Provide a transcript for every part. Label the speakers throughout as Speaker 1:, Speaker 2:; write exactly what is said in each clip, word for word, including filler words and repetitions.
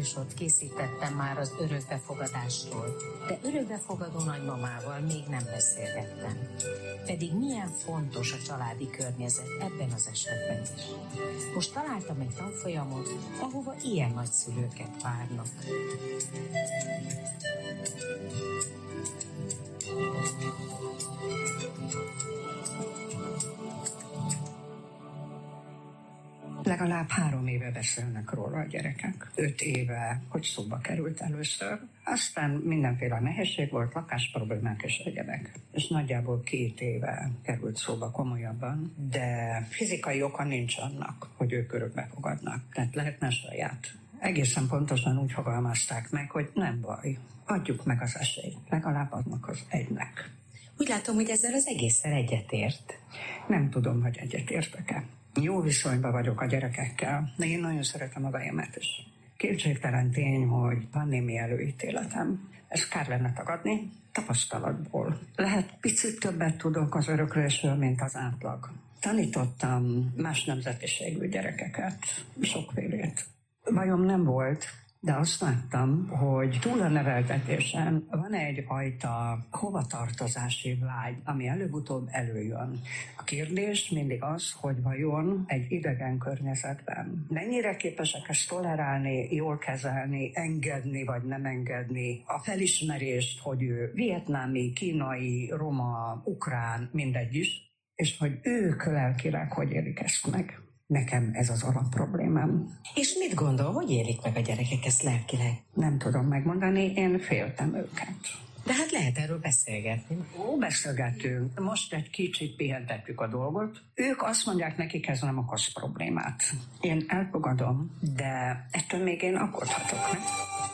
Speaker 1: előadásot készítettem már az örökbefogadásról, de örökbefogadó nagymamával még nem beszélgettem. Pedig milyen fontos a családi környezet ebben az esetben is. Most találtam egy tanfolyamot, ahova ilyen nagyszülőket várnak.
Speaker 2: Legalább három éve beszélnek róla a gyerekek. Öt éve, hogy szóba került először. Aztán mindenféle nehézség volt, lakásproblémák és egyebek. És nagyjából két éve került szóba komolyabban, de fizikai oka nincs annak, hogy ők örökbe fogadnak. Tehát lehetne saját. Egészen pontosan úgy fogalmazták meg, hogy nem baj, adjuk meg az esélyt, legalább adnak az egynek.
Speaker 1: Úgy látom, hogy ezzel az egészen egyetért.
Speaker 2: Nem tudom, hogy egyetértek-e. Jó viszonyban vagyok a gyerekekkel, de én nagyon szeretem a vejemet is. Kétségtelen tény, hogy van némi előítéletem. Ezt kár lenne tagadni, tapasztalatból. Lehet picit többet tudok az öröklésről, mint az átlag. Tanítottam más nemzetiségű gyerekeket, sokfélét. Bajom nem volt, de azt láttam, hogy túl a neveltetésen van egyfajta hovatartozási vágy, ami előbb-utóbb előjön. A kérdés mindig az, hogy vajon egy idegen környezetben mennyire képesek ezt tolerálni, jól kezelni, engedni vagy nem engedni, a felismerést, hogy ő vietnámi, kínai, roma, ukrán, mindegy is, és hogy ők lelkileg hogy élik ezt meg. Nekem ez az alapproblémám.
Speaker 1: És mit gondol, hogy élik meg a gyerekek ezt lelkileg?
Speaker 2: Nem tudom megmondani, én féltem őket.
Speaker 1: De hát lehet erről beszélgetni.
Speaker 2: Ó, beszélgetünk. Most egy kicsit pihentettük a dolgot. Ők azt mondják, nekik ez nem okoz problémát. Én elfogadom, de ettől még én aggódhatok, nem?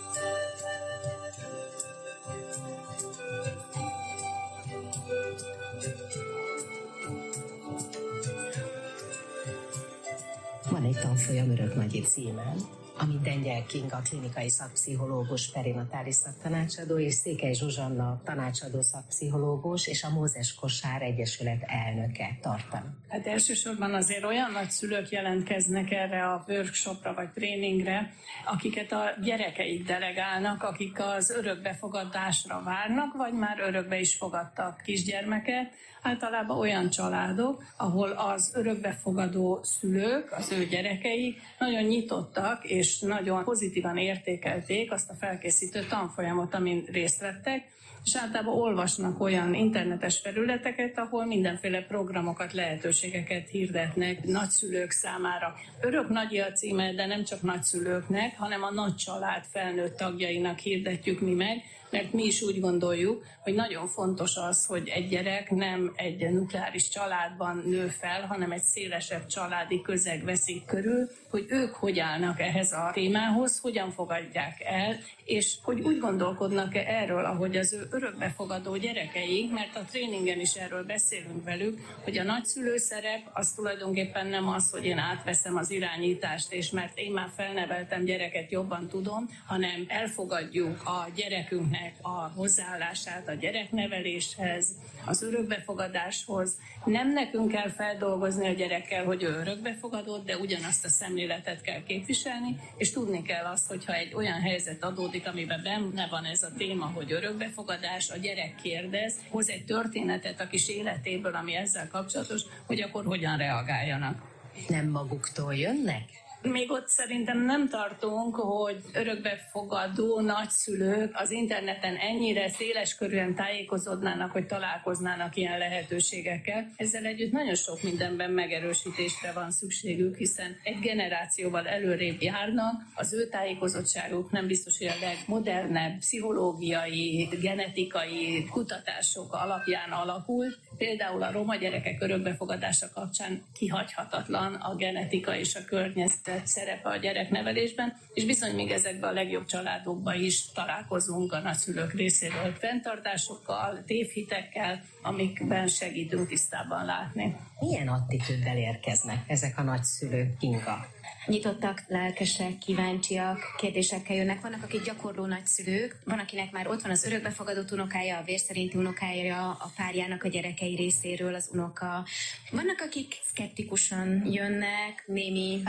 Speaker 1: Van egy tanfolyam Öröknagyi címen, amit Dengyel Kinga klinikai szakpszichológus, perinatális szaktanácsadó és Székely Zsuzsanna tanácsadó szakpszichológus és a Mózes Kosár Egyesület elnöke tartanak.
Speaker 3: Hát elsősorban azért olyan nagyszülők jelentkeznek erre a workshopra vagy tréningre, akiket a gyerekeik delegálnak, akik az örökbefogadásra várnak, vagy már örökbe is fogadtak kisgyermeket. Általában olyan családok, ahol az örökbefogadó szülők, az ő gyerekei nagyon nyitottak és nagyon pozitívan értékelték azt a felkészítő tanfolyamot, amin részt vettek, és általában olvasnak olyan internetes felületeket, ahol mindenféle programokat, lehetőségeket hirdetnek nagyszülők számára. Öröknagyi a címe, de nem csak nagyszülőknek, hanem a nagy család felnőtt tagjainak hirdetjük mi meg, mert mi is úgy gondoljuk, hogy nagyon fontos az, hogy egy gyerek nem egy nukleáris családban nő fel, hanem egy szélesebb családi közeg veszik körül, hogy ők hogy állnak ehhez a témához, hogyan fogadják el, és hogy úgy gondolkodnak-e erről, ahogy az ő örökbefogadó gyerekei, mert a tréningen is erről beszélünk velük, hogy a nagyszülő szerep az tulajdonképpen nem az, hogy én átveszem az irányítást, és mert én már felneveltem gyereket, jobban tudom, hanem elfogadjuk a gyerekünknek a hozzáállását a gyerekneveléshez, az örökbefogadáshoz. Nem nekünk kell feldolgozni a gyerekkel, hogy ő örökbefogadott, de ugyanazt a szemléletet kell képviselni, és tudni kell azt, hogyha egy olyan helyzet adódik, amiben benne van ez a téma, hogy örökbefogadás, a gyerek kérdez, hoz egy történetet a kis életéből, ami ezzel kapcsolatos, hogy akkor hogyan reagáljanak.
Speaker 1: Nem maguktól jönnek?
Speaker 3: Még ott szerintem nem tartunk, hogy örökbefogadó nagyszülők az interneten ennyire széleskörűen tájékozódnának, hogy találkoznának ilyen lehetőségekkel. Ezzel együtt nagyon sok mindenben megerősítésre van szükségük, hiszen egy generációval előrébb járnak, az ő tájékozottságuk nem biztos, hogy a legmodernebb pszichológiai, genetikai kutatások alapján alakult. Például a roma gyerekek örökbefogadása kapcsán kihagyhatatlan a genetika és a környezet szerepe a gyereknevelésben, és bizony még ezekben a legjobb családokban is találkozunk a nagyszülők részéről fenntartásokkal, tévhitekkel, amikben segítünk tisztában látni.
Speaker 1: Milyen attitűddel érkeznek ezek a nagyszülők, Kinga?
Speaker 4: Nyitottak, lelkesek, kíváncsiak, kérdésekkel jönnek. Vannak, akik gyakorló nagyszülők, van, akinek már ott van az örökbefogadott unokája, a vérszerinti unokája, a párjának a gyerekei részéről az unoka. Vannak, akik szkeptikusan jönnek, némi fenntartással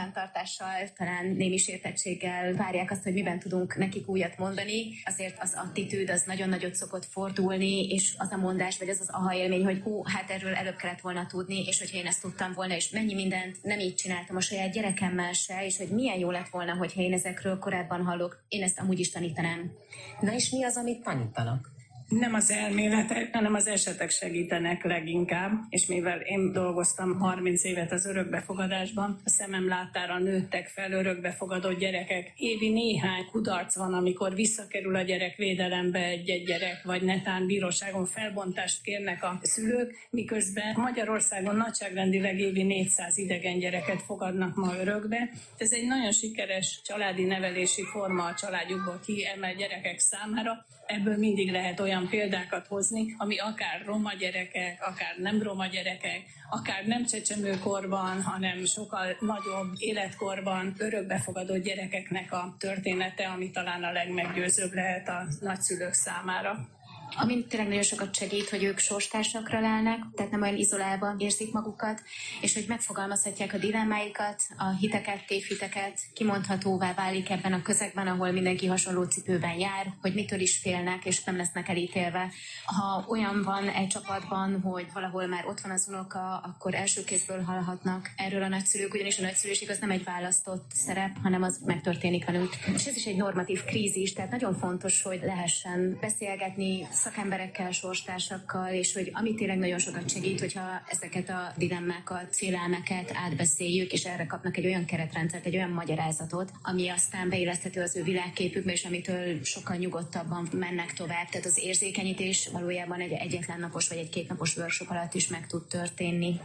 Speaker 4: ellenállással, talán némi sértettséggel várják azt, hogy miben tudunk nekik újat mondani. Azért az attitűd az nagyon nagyot szokott fordulni, és az a mondás, vagy az az aha élmény, hogy hú, hát erről előbb kellett volna tudni, és hogyha én ezt tudtam volna, és mennyi mindent nem így csináltam a saját gyerekemmel se, és hogy milyen jó lett volna, hogyha én ezekről korábban hallok, én ezt amúgy is tanítanám.
Speaker 1: Na és mi az, amit tanítanak?
Speaker 3: Nem az elméletek, hanem az esetek segítenek leginkább, és mivel én dolgoztam harminc évet az örökbefogadásban, a szemem láttára nőttek fel örökbefogadott gyerekek. Évi néhány kudarc van, amikor visszakerül a gyerek védelembe egy-egy gyerek, vagy netán bíróságon felbontást kérnek a szülők, miközben Magyarországon nagyságrendileg évi négyszáz idegen gyereket fogadnak ma örökbe. Ez egy nagyon sikeres családi nevelési forma a családjukból kiemelt gyerekek számára. Ebből mindig lehet olyan példákat hozni, ami akár roma gyerekek, akár nem roma gyerekek, akár nem csecsemőkorban, hanem sokkal nagyobb életkorban örökbefogadott gyerekeknek a története, ami talán a legmeggyőzőbb lehet a nagyszülők számára.
Speaker 4: Ami tényleg nagyon sokat segít, hogy ők sorstársakra lelnek, tehát nem olyan izolálva érzik magukat, és hogy megfogalmazhatják a dilemmáikat, a hiteket, tévhiteket, kimondhatóvá válik ebben a közegben, ahol mindenki hasonló cipőben jár, hogy mitől is félnek, és nem lesznek elítélve. Ha olyan van egy csapatban, hogy valahol már ott van az unoka, akkor első kézből hallhatnak erről a nagyszülők, ugyanis a nagyszülőség az nem egy választott szerep, hanem az megtörténik velünk. És ez is egy normatív krízis, tehát nagyon fontos, hogy lehessen beszélgetni szakemberekkel, sorstársakkal, és hogy ami tényleg nagyon sokat segít, hogyha ezeket a dilemmákat, félelmeket átbeszéljük, és erre kapnak egy olyan keretrendszert, egy olyan magyarázatot, ami aztán beilleszthető az ő világképükbe, és amitől sokkal nyugodtabban mennek tovább. Tehát az érzékenyítés valójában egy egyetlen napos vagy egy kétnapos workshop alatt is meg tud történni.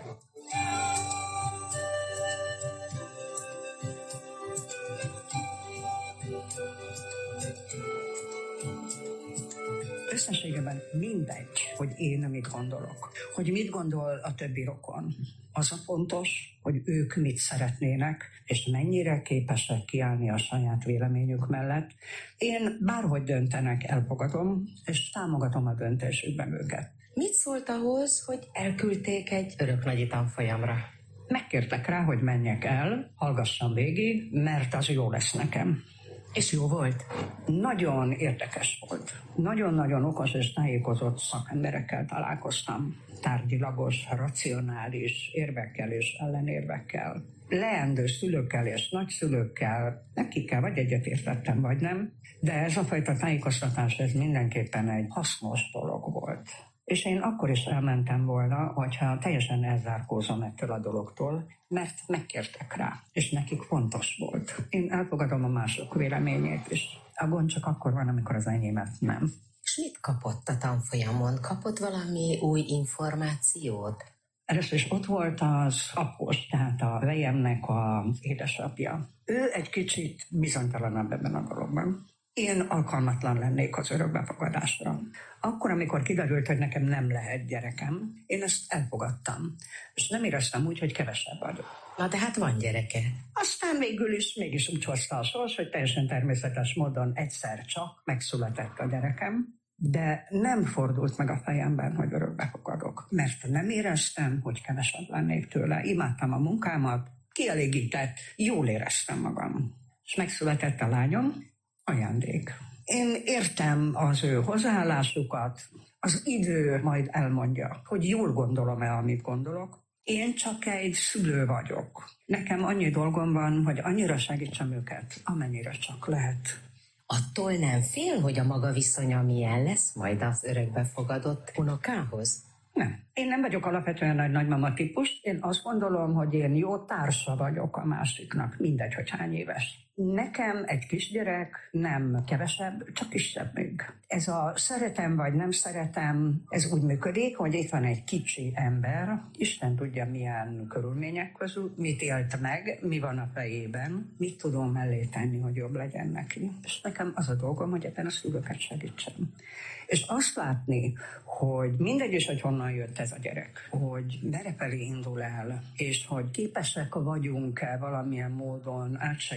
Speaker 2: Összességében mindegy, hogy én mit gondolok, hogy mit gondol a többi rokon. Az a fontos, hogy ők mit szeretnének, és mennyire képesek kiállni a saját véleményük mellett. Én bárhogy döntenek, elfogadom, és támogatom a döntésükben őket.
Speaker 1: Mit szólt ahhoz, hogy elküldték egy öröknagyi tanfolyamra?
Speaker 2: Megkértek rá, hogy menjek el, hallgassam végig, mert az jó lesz nekem.
Speaker 1: És jó volt?
Speaker 2: Nagyon érdekes volt. Nagyon-nagyon okos és tájékozott szakemberekkel találkoztam. Tárgyilagos, racionális érvekkel és ellenérvekkel. Leendő szülőkkel és nagyszülőkkel, nekikkel vagy egyetértettem, vagy nem. De ez a fajta tájékoztatás, ez mindenképpen egy hasznos dolog volt. És én akkor is elmentem volna, hogyha teljesen elzárkózom ettől a dologtól, mert megkértek rá, és nekik fontos volt. Én elfogadom a mások véleményét, és a gond csak akkor van, amikor az enyémet nem.
Speaker 1: És mit kapott a tanfolyamon? Kapott valami új információt?
Speaker 2: Először is ott volt az após, tehát a vejemnek az édesapja. Ő egy kicsit bizonytalanabb ebben a dologban. Én alkalmatlan lennék az örökbefogadásra. Akkor, amikor kiderült, hogy nekem nem lehet gyerekem, én ezt elfogadtam. És nem éreztem úgy, hogy kevesebb vagyok.
Speaker 1: Na de hát van gyereke.
Speaker 2: Aztán végül is mégis úgy hozta a sors, hogy teljesen természetes módon egyszer csak megszületett a gyerekem, de nem fordult meg a fejemben, hogy örökbefogadok. Mert nem éreztem, hogy kevesebb lennék tőle. Imádtam a munkámat, kielégített, jól éreztem magam. És megszületett a lányom, ajándék. Én értem az ő hozzáállásukat, az idő majd elmondja, hogy jól gondolom-e, amit gondolok. Én csak egy szülő vagyok. Nekem annyi dolgom van, hogy annyira segítsem őket, amennyire csak lehet.
Speaker 1: Attól nem fél, hogy a maga viszonya milyen lesz majd az örökbefogadott unokához?
Speaker 2: Nem. Én nem vagyok alapvetően nagy nagymama típus. Én azt gondolom, hogy én jó társa vagyok a másiknak, mindegy, hogy hány éves. Nekem egy kisgyerek nem kevesebb, csak kisebb még. Ez a szeretem vagy nem szeretem, ez úgy működik, hogy itt van egy kicsi ember, Isten tudja milyen körülmények közül, mit élt meg, mi van a fejében, mit tudom mellé tenni, hogy jobb legyen neki. És nekem az a dolgom, hogy ebben a szülőket segítsem. És azt látni, hogy mindegy is, hogy honnan jött ez a gyerek, hogy merre felé indul el, és hogy képesek vagyunk-e valamilyen módon átsegíteni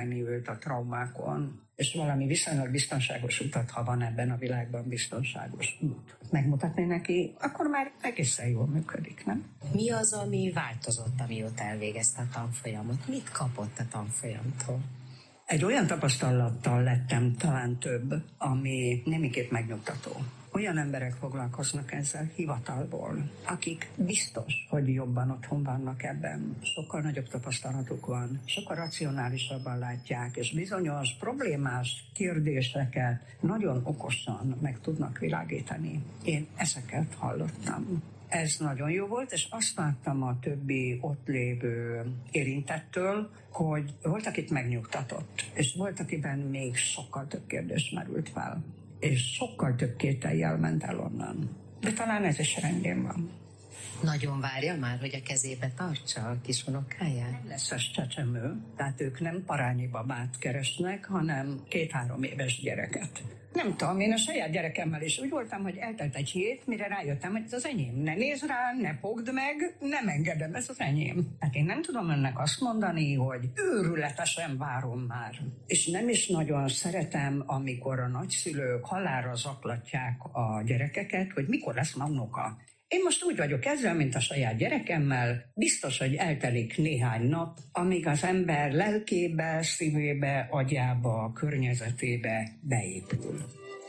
Speaker 2: segíteni őt a traumákon, és valami viszonylag biztonságos utat, ha van ebben a világban biztonságos út, megmutatni neki, akkor már egészen jól működik, nem?
Speaker 1: Mi az, ami változott, amióta elvégezte a tanfolyamot? Mit kapott a tanfolyamtól?
Speaker 2: Egy olyan tapasztalattal lettem talán több, ami némiképp megnyugtató. Olyan emberek foglalkoznak ezzel hivatalból, akik biztos, hogy jobban otthon vannak ebben. Sokkal nagyobb tapasztalatuk van, sokkal racionálisabban látják, és bizonyos problémás kérdéseket nagyon okosan meg tudnak világítani. Én ezeket hallottam. Ez nagyon jó volt, és azt láttam a többi ott lévő érintettől, hogy volt, akit megnyugtatott, és volt, akiben még sokkal több kérdés merült fel, és sokkal több kétellyel ment el onnan. De talán ez is rendjén van.
Speaker 1: Nagyon várja már, hogy a kezébe tartsa a kis unokáját?
Speaker 2: Nem lesz ez csecsemő, tehát ők nem parányi babát keresnek, hanem két-három éves gyereket. Nem tudom, én a saját gyerekemmel is úgy voltam, hogy eltelt egy hét, mire rájöttem, hogy ez az enyém. Ne nézz rá, ne fogd meg, nem engedem, ez az enyém. Hát én nem tudom önnek azt mondani, hogy őrületesen várom már. És nem is nagyon szeretem, amikor a nagyszülők halálra zaklatják a gyerekeket, hogy mikor lesz ma unoka. Én most úgy vagyok ezzel, mint a saját gyerekemmel, biztos, hogy eltelik néhány nap, amíg az ember lelkébe, szívébe, agyába, környezetébe beépül.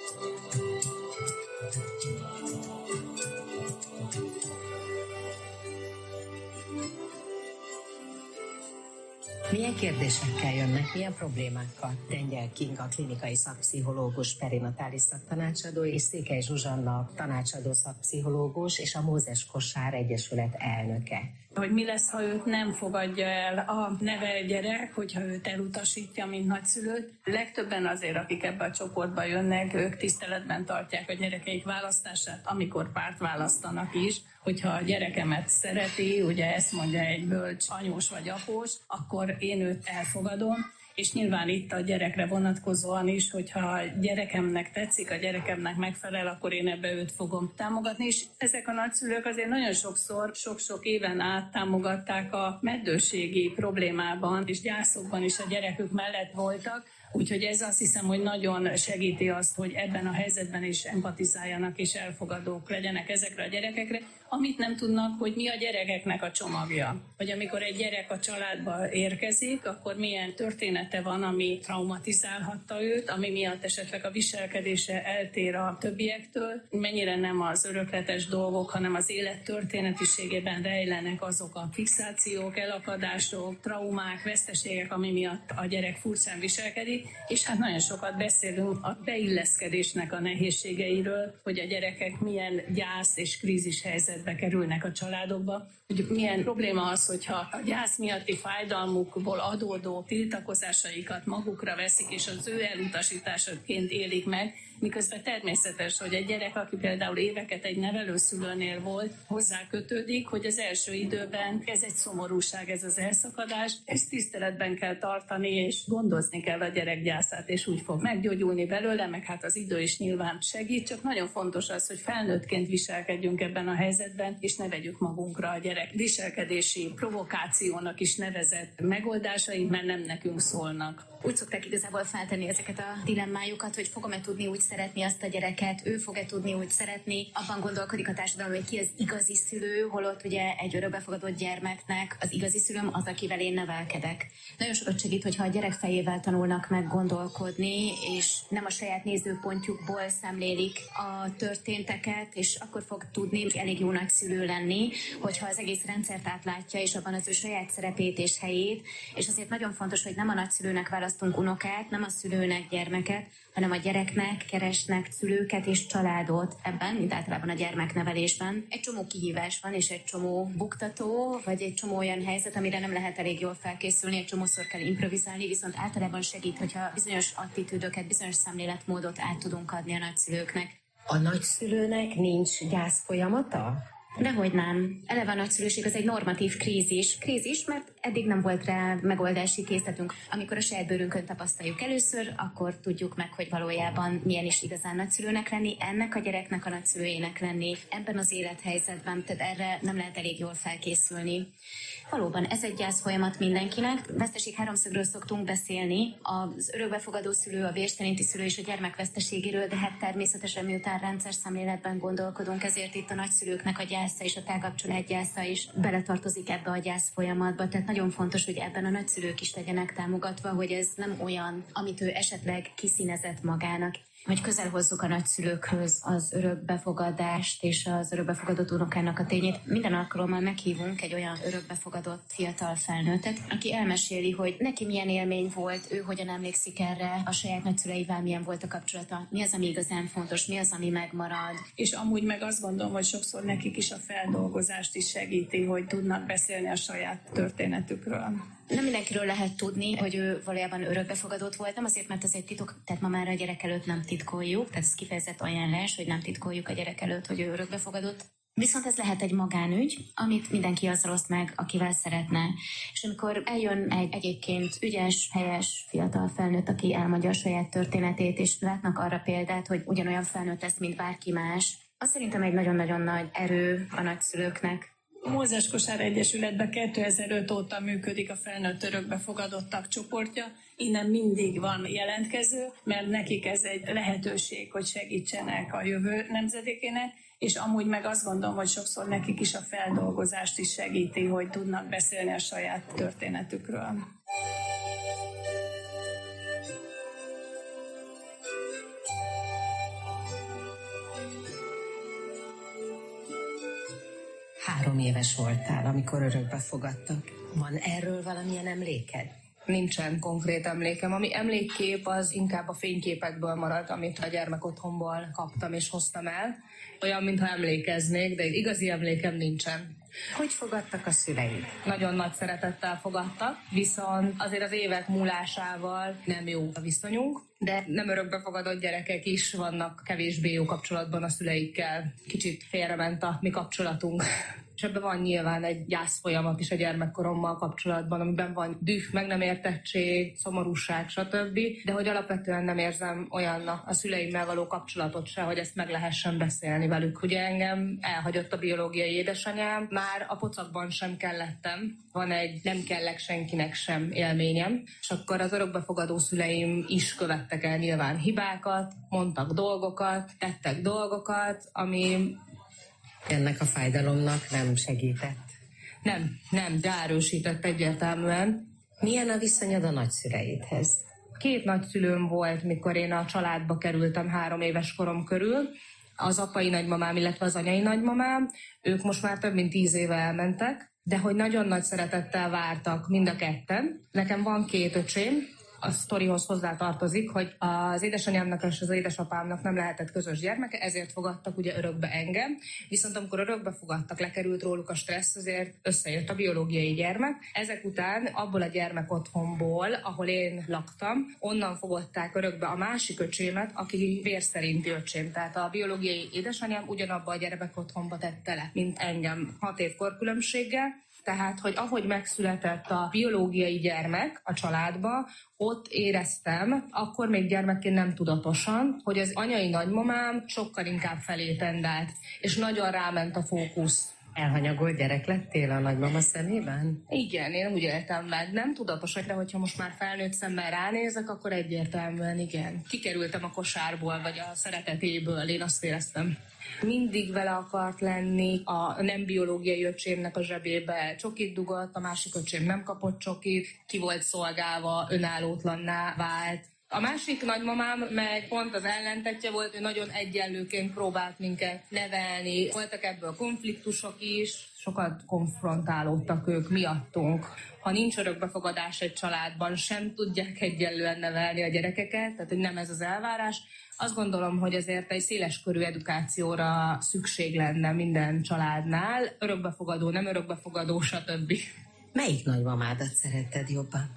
Speaker 1: Milyen kérdésekkel jönnek, milyen problémákkal? Tengyel Kinga, klinikai szakpszichológus, perinatális szaktanácsadó, és Székely Zsuzsanna, tanácsadó szakpszichológus, és a Mózes Kosár Egyesület elnöke.
Speaker 3: Hogy mi lesz, ha őt nem fogadja el a neve gyerek, hogyha őt elutasítja, mint nagyszülőt. Legtöbben azért, akik ebbe a csoportba jönnek, ők tiszteletben tartják a gyerekeik választását, amikor párt választanak is. Hogyha a gyerekemet szereti, ugye ezt mondja egy bölcs anyós vagy após, akkor én őt elfogadom. És nyilván itt a gyerekre vonatkozóan is, hogyha a gyerekemnek tetszik, a gyerekemnek megfelel, akkor én ebbe őt fogom támogatni. És ezek a nagyszülők azért nagyon sokszor, sok-sok éven át támogatták a meddőségi problémában, és gyászokban is a gyerekük mellett voltak. Úgyhogy ez azt hiszem, hogy nagyon segíti azt, hogy ebben a helyzetben is empatizáljanak és elfogadók legyenek ezekre a gyerekekre, amit nem tudnak, hogy mi a gyerekeknek a csomagja. Vagy amikor egy gyerek a családba érkezik, akkor milyen története van, ami traumatizálhatta őt, ami miatt esetleg a viselkedése eltér a többiektől, mennyire nem az örökletes dolgok, hanem az élet történetiségében rejlenek azok a fixációk, elakadások, traumák, veszteségek, ami miatt a gyerek furcsán viselkedik. És hát nagyon sokat beszélünk a beilleszkedésnek a nehézségeiről, hogy a gyerekek milyen gyász és krízis helyzetbe kerülnek a családokba, hogy milyen probléma az, hogyha a gyász miatti fájdalmukból adódó tiltakozásaikat magukra veszik, és az ő elutasításaként élik meg, miközben természetes, hogy egy gyerek, aki például éveket egy nevelőszülőnél volt, hozzá kötődik, hogy az első időben ez egy szomorúság, ez az elszakadás, ezt tiszteletben kell tartani, és gondozni kell a gyerek gyászát, és úgy fog meggyógyulni belőle, meg hát az idő is nyilván segít, csak nagyon fontos az, hogy felnőttként viselkedjünk ebben a helyzetben, és ne vegyük magunkra a gyerek viselkedési provokációnak is nevezett megoldásait, mert nem nekünk szólnak.
Speaker 4: Úgy szokták igazából feltenni ezeket a dilemmájukat, hogy fogom-e tudni úgy szeretni azt a gyereket, ő fog-e tudni úgy szeretni. Abban gondolkodik a társadalom, hogy ki az igazi szülő, holott ugye egy örökbefogadott gyermeknek az igazi szülőm az, akivel én nevelkedek. Nagyon sokat segít, hogyha a gyerek fejével tanulnak meg gondolkodni, és nem a saját nézőpontjukból szemlélik a történteket, és akkor fog tudni elég jó nagyszülő lenni, hogyha az egész rendszert átlátja, és abban az ő saját szerepét és helyét. És azért nagyon fontos, hogy nem a nagyszülőnek választunk unokát, nem a szülőnek gyermeket, hanem a gyereknek keresnek szülőket és családot ebben, mint általában a gyermeknevelésben. Egy csomó kihívás van, és egy csomó buktató, vagy egy csomó olyan helyzet, amire nem lehet elég jól felkészülni, egy csomószor kell improvizálni, viszont általában segít, hogyha bizonyos attitűdöket, bizonyos szemléletmódot át tudunk adni a nagyszülőknek.
Speaker 1: A nagyszülőnek nincs gyász folyamata?
Speaker 4: Dehogy nem. Eleve a nagyszülőség az egy normatív krízis. Krízis, mert eddig nem volt rá megoldási készletünk. Amikor a saját bőrünkön tapasztaljuk először, akkor tudjuk meg, hogy valójában milyen is igazán nagyszülőnek lenni, ennek a gyereknek a nagyszülőjének lenni, ebben az élethelyzetben, tehát erre nem lehet elég jól felkészülni. Valóban ez egy gyász folyamat mindenkinek. Veszteség háromszögről szoktunk beszélni, az örökbefogadó szülő, a vérszerinti szülő és a gyermek veszteségéről, de hát természetesen miután rendszer szemléletben gondolkodunk, ezért itt a nagyszülőknek a gyásza és a tágabb család gyásza is beletartozik ebbe a gyász folyamatba. Tehát nagyon fontos, hogy ebben a nagyszülők is legyenek támogatva, hogy ez nem olyan, amit ő esetleg kiszínezett magának, hogy közel hozzuk a nagyszülőkhöz az örökbefogadást és az örökbefogadott unokának a tényét. Minden alkalommal meghívunk egy olyan örökbefogadott fiatal felnőttet, aki elmeséli, hogy neki milyen élmény volt, ő hogyan emlékszik erre, a saját nagyszüleivel milyen volt a kapcsolata, mi az, ami igazán fontos, mi az, ami megmarad.
Speaker 3: És amúgy meg azt gondolom, hogy sokszor nekik is a feldolgozást is segíti, hogy tudnak beszélni a saját történetükről.
Speaker 4: Nem mindenkiről lehet tudni, hogy ő valójában örökbefogadott volt, nem azért, mert ez egy titok, tehát ma már a gyerek előtt nem titkoljuk, tehát ez kifejezett ajánlás, hogy nem titkoljuk a gyerek előtt, hogy ő örökbefogadott. Viszont ez lehet egy magánügy, amit mindenki azzal oszt meg, akivel szeretne. És amikor eljön egy egyébként ügyes, helyes, fiatal felnőtt, aki elmondja a saját történetét, és látnak arra példát, hogy ugyanolyan felnőtt lesz, mint bárki más, az szerintem egy nagyon-nagyon nagy erő a nagyszülőknek.
Speaker 3: A Mózes Kosár Egyesületben kétezer-öt óta működik a felnőtt örökbefogadottak csoportja. Innen mindig van jelentkező, mert nekik ez egy lehetőség, hogy segítsenek a jövő nemzedékének, és amúgy meg azt gondolom, hogy sokszor nekik is a feldolgozást is segíti, hogy tudnak beszélni a saját történetükről.
Speaker 1: Három éves voltál, amikor örökbe fogadtak. Van erről valamilyen emléked?
Speaker 5: Nincsen konkrét emlékem. Ami emlékkép, az inkább a fényképekből maradt, amit a gyermekotthonból kaptam és hoztam el. Olyan, mintha emlékeznék, de igazi emlékem nincsen.
Speaker 1: Hogy fogadtak a szüleid?
Speaker 5: Nagyon nagy szeretettel fogadtak, viszont azért az évek múlásával nem jó a viszonyunk, de nem örökbefogadott gyerekek is vannak kevésbé jó kapcsolatban a szüleikkel. Kicsit félrement a mi kapcsolatunk. És ebben van nyilván egy gyászfolyamat is a gyermekkorommal kapcsolatban, amiben van düh, meg nem értettség, szomorúság, stb. De hogy alapvetően nem érzem olyannak a szüleimmel való kapcsolatot se, hogy ezt meg lehessen beszélni velük. Ugye engem elhagyott a biológiai édesanyám, már a pocakban sem kellettem. Van egy nem kellek senkinek sem élményem. És akkor az örökbefogadó szüleim is követtek el nyilván hibákat, mondtak dolgokat, tettek dolgokat, ami...
Speaker 1: Ennek a fájdalomnak nem segített?
Speaker 5: Nem, nem, de erősített egyértelműen.
Speaker 1: Milyen a viszonyod a nagyszüleidhez?
Speaker 5: Két nagyszülőm volt, mikor én a családba kerültem három éves korom körül. Az apai nagymamám, illetve az anyai nagymamám, ők most már több mint tíz éve elmentek, de hogy nagyon nagy szeretettel vártak mind a ketten. Nekem van két öcsém, a sztorihoz hozzá tartozik, hogy az édesanyámnak és az édesapámnak nem lehetett közös gyermeke, ezért fogadtak ugye örökbe engem. Viszont amikor örökbe fogadtak, lekerült róluk a stressz, azért összejött a biológiai gyermek. Ezek után abból a gyermekotthonból, ahol én laktam, onnan fogadták örökbe a másik öcsémet, aki vérszerinti öcsém. Tehát a biológiai édesanyám ugyanabba a gyermekotthonba tette le, mint engem, hat év korkülönbséggel. Tehát, hogy ahogy megszületett a biológiai gyermek a családba, ott éreztem, akkor még gyermekként nem tudatosan, hogy az anyai nagymamám sokkal inkább felé tendált, és nagyon ráment a fókusz.
Speaker 1: Elhanyagolt gyerek lettél a nagymama szemében?
Speaker 5: Igen, én úgy éltem meg. Nem tudatosan, de hogyha most már felnőtt szemmel ránézek, akkor egyértelműen igen. Kikerültem a kosárból, vagy a szeretetéből, én azt éreztem. Mindig vele akart lenni, a nem biológiai öcsémnek a zsebébe csokit dugott, a másik öcsém nem kapott csokit, ki volt szolgálva, önállótlanná vált. A másik nagymamám meg pont az ellentetje volt, ő nagyon egyenlőként próbált minket nevelni. Voltak ebből konfliktusok is, sokat konfrontálódtak ők miattunk. Ha nincs örökbefogadás egy családban, sem tudják egyenlően nevelni a gyerekeket, tehát hogy nem ez az elvárás. Azt gondolom, hogy ezért egy széleskörű edukációra szükség lenne minden családnál, örökbefogadó, nem örökbefogadó, stb.
Speaker 1: Melyik nagymamádat szeretted jobban?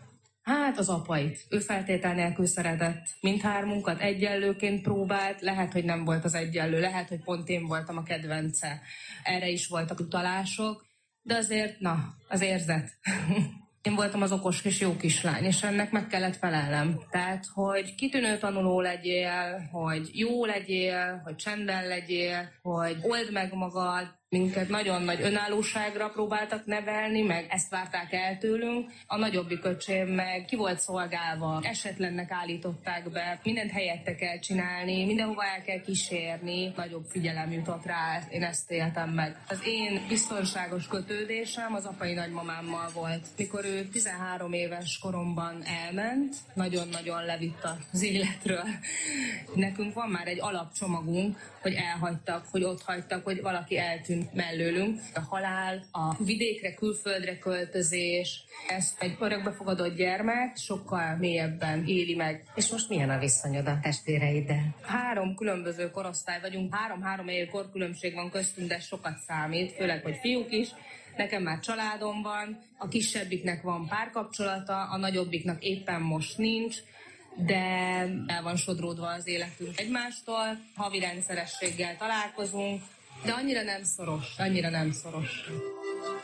Speaker 5: Hát az apait. Ő feltétel nélkül szeretett. Mindhármunkat egyenlőként próbált, lehet, hogy nem volt az egyenlő, lehet, hogy pont én voltam a kedvence. Erre is voltak utalások, de azért, na, az érzet. Én voltam az okos kis jó kislány, és ennek meg kellett felelnem. Tehát, hogy kitűnő tanuló legyél, hogy jó legyél, hogy csendben legyél, hogy old meg magad. Minket nagyon nagy önállóságra próbáltak nevelni, meg ezt várták el tőlünk. A nagyobbik öcsém meg ki volt szolgálva, esetlennek állították be, mindent helyette kell csinálni, mindenhova el kell kísérni, nagyobb figyelem jutott rá, én ezt éltem meg. Az én biztonságos kötődésem az apai nagymamámmal volt. Mikor ő tizenhárom éves koromban elment, nagyon-nagyon levitt az életről. Nekünk van már egy alapcsomagunk, hogy elhagytak, hogy ott hagytak, hogy valaki eltűnt mellőlünk. A halál, a vidékre, külföldre költözés, ezt egy örökbefogadott gyermek sokkal mélyebben éli meg.
Speaker 1: És most milyen a viszonyod a testvéreiddel?
Speaker 5: Három különböző korosztály vagyunk, három-három év korkülönbség van köztünk, de sokat számít, főleg, hogy fiúk is. Nekem már családom van, a kisebbiknek van párkapcsolata, a nagyobbiknak éppen most nincs, de el van sodródva az életünk egymástól, havi rendszerességgel találkozunk, de annyira nem szoros, annyira nem szoros.